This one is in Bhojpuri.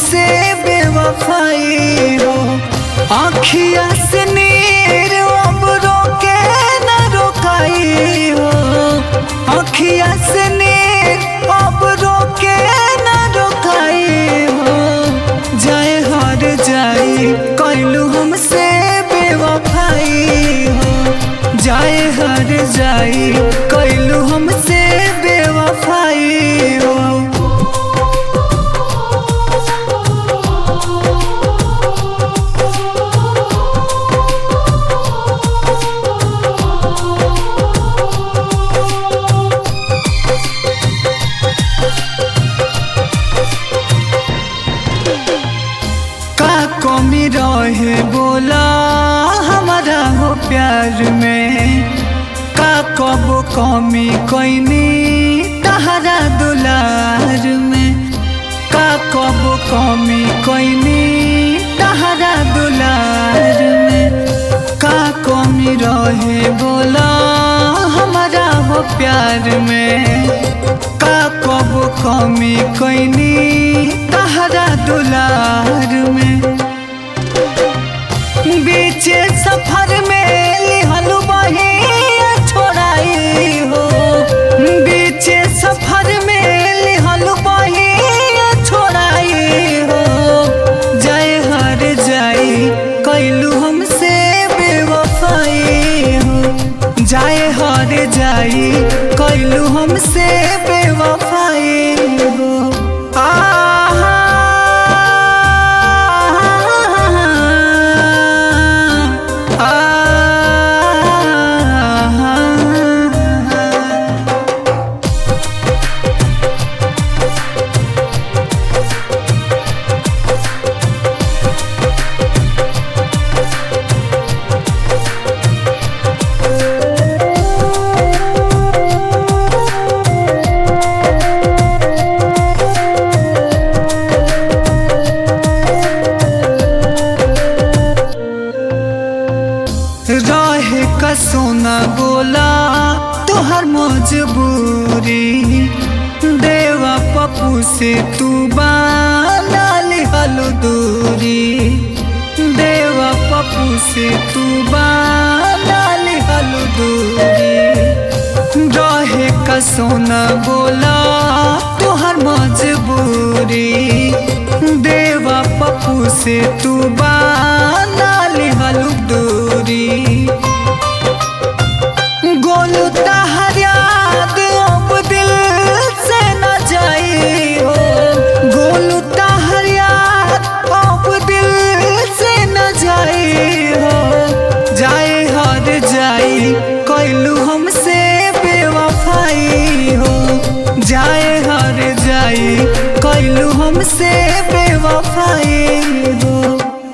हमसे बेवफाई हो। आँखिया से नीर अब रोके न रोकाई हो। आँखिया से नीर अब रोके न रोकाई हो। जाए हार जाई कैलू हमसे बेवफाई हो। जाए हार जाई कैलू हमसे बेवफाई हो। कमी रहे बोला हमारा हो प्यार में। का कब कमी कैनी तहरा दुलार में। का कब कमी कैनी तहरा दुलार में। का कमी रहे बोला हमारा हो प्यार में। का कब कमी कैनी तहरा दुलार में। बीचे सफर में लिहलू बही छोड़ाई हो। बीचे सफर में लिहलू बही छोड़ाई हो। जाए हार जाई कैलू हमसे बेवफाई हो। जाए हार जाई कैलू हमसे बेवफाई हो। रहे का सोना बोला तोहर मजबूरी। देवा पप्पू से तू बाना लिहलू दूरी। देवा पप्पू से तू बाना लिहलू दूरी। रहे का सोना बोला तोहर मजबूरी। देवा पप्पू से तू बाना लिहलू दूरी। गोलू तहर याद अब दिल से न जाई हो। गोलू तहर याद अब दिल से न जाई हो। जाए हार जाई कैलू हमसे बेवफाई हो। जाए हार जाई कैलू हमसे बेवफाई